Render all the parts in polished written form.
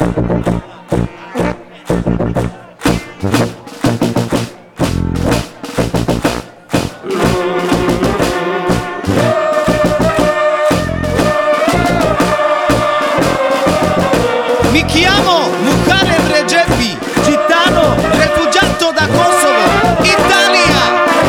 Mi chiamo Muharrem Recep'i, gitano, rifugiato da Kosovo, Italia,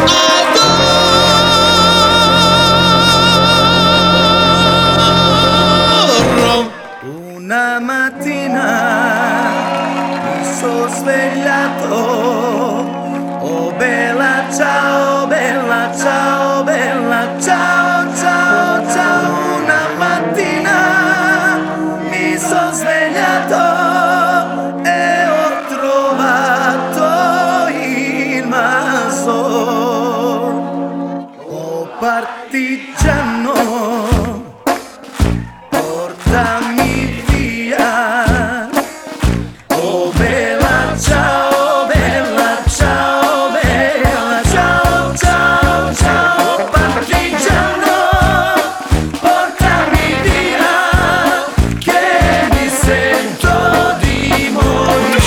adoro. Una mattina mi sono svegliato, oh bella ciao, bella ciao, bella ciao, ciao, ciao. Una mattina mi sono svegliato e ho trovato il maso. Oh partigiano, portami via. Oh bella ciao, bella ciao, bella ciao, ciao, ciao. Partigiano, portami via, che mi sento di morire.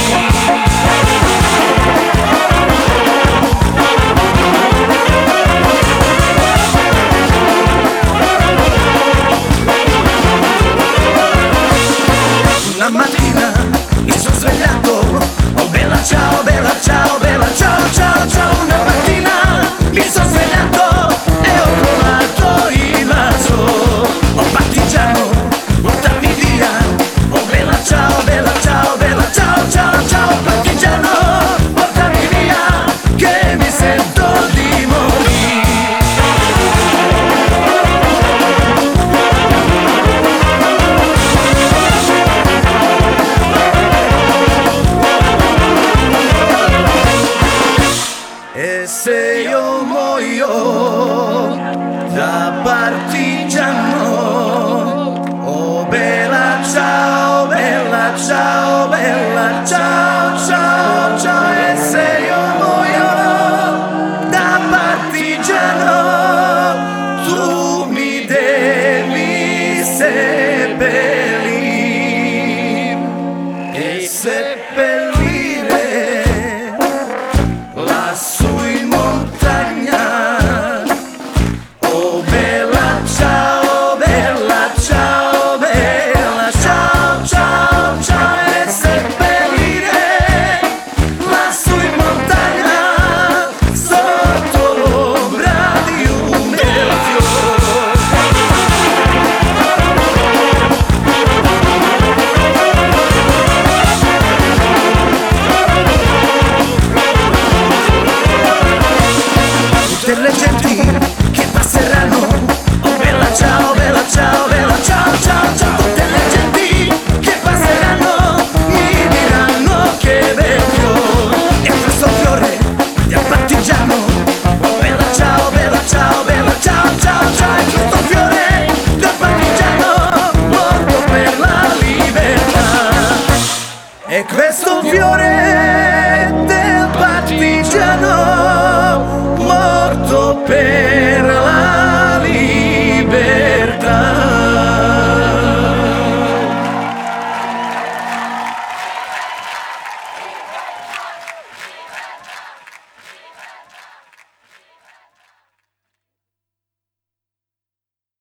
Una mattina mi sono svegliato, oh bella ciao, bella ciao, bella ciao, ciao, ciao. Una mattina mi sono svegliato e ho trovato il vaso. Oh partigiano, portami via. Oh bella ciao, bella ciao, bella ciao, ciao, ciao. Partigiano, portami via, che mi sento di morire. E se io muoio da partigiano, oh bella ciao, bella ciao, bella ciao.